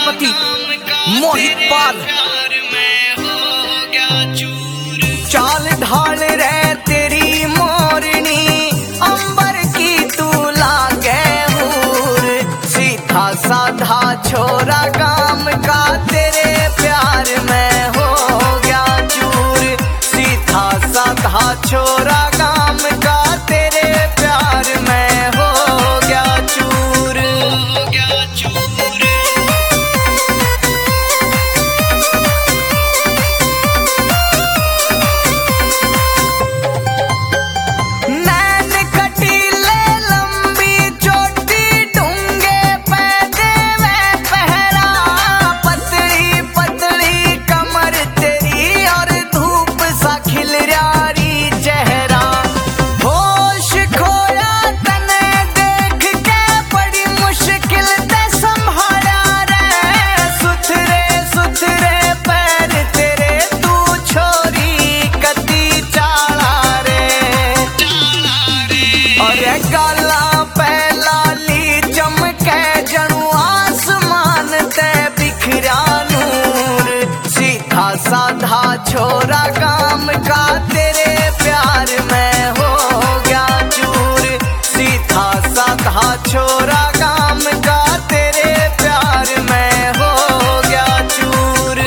सेनापति मोहित पाल। चाल ढाल रे तेरी मोरनी, अंबर की तू लागे हूर। सीधा साधा छोरा काम का तेरे प्यार में हो गया चूर। सीधा साधा छोरा काम का तेरे प्यार में हो गया चूर। नैन कटीले लंबी चोटी डूंगे पैदे में पहरा। पतली पतली कमर तेरी और धूप सा खिल रही चेहरा। होश खोया तने देख के बड़ी मुश्किल से संभाला रे। सुथरे सुथरे पैर तेरे तू छोरी कती चाला रे। और गाला पे लाली चमके जणू आसमान ते बिखरा नूर। सीधा साधा छोरा काम का तेरे प्यार में हो गया चूर। सीधा साधा छोरा काम का तेरे प्यार में हो गया चूर।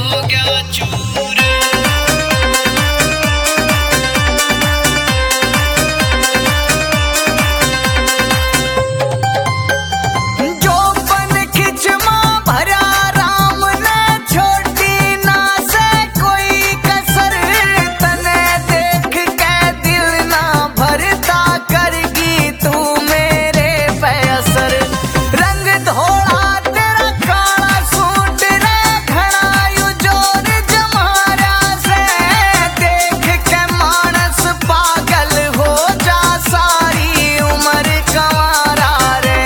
जो बन खिचमा भरा राम ने छोटी ना से कोई कसर। तने देख के दिल ना भरता करगी तू मेरे पे असर। रंग धोला तेरा काला सूट रे घड़ा यू जोर जमारा से। देख के मानस पागल हो जा सारी उम्र कंवारा रे।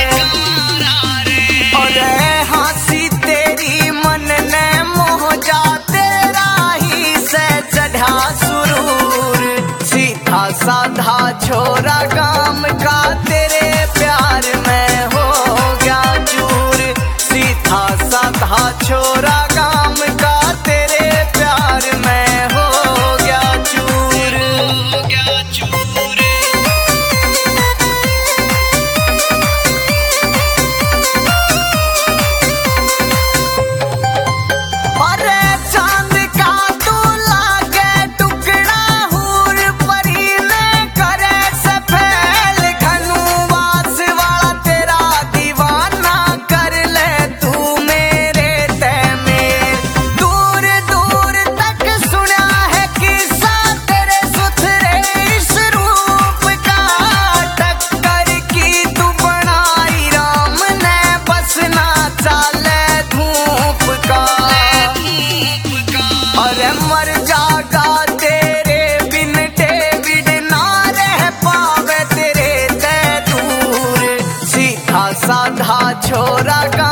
और हंसी तेरी मन ने मोह जा तेरा ही से चढ़ा सुरूर। सीधा साधा छोरा काम का तेरे प्यार में हो गया चूर। सीधा साधा छोरा काम का तेरे प्यार में हो गया चूर। अरे चांद का तू लागे टुकड़ा हूर। परी ने करे सफेल घनुवास वाला तेरा दीवाना कर ले तू मेरे ते मेल। दूर दूर तक सुना है किस्सा तेरे सुथरे इस रूप का। टक्कर की तू बनाई राम ने बस ना चाले धूप का। अरे मर जागा तेरे बिन डेविड ना रह पावे तेरे ते दूर। सीधा साधा छोरा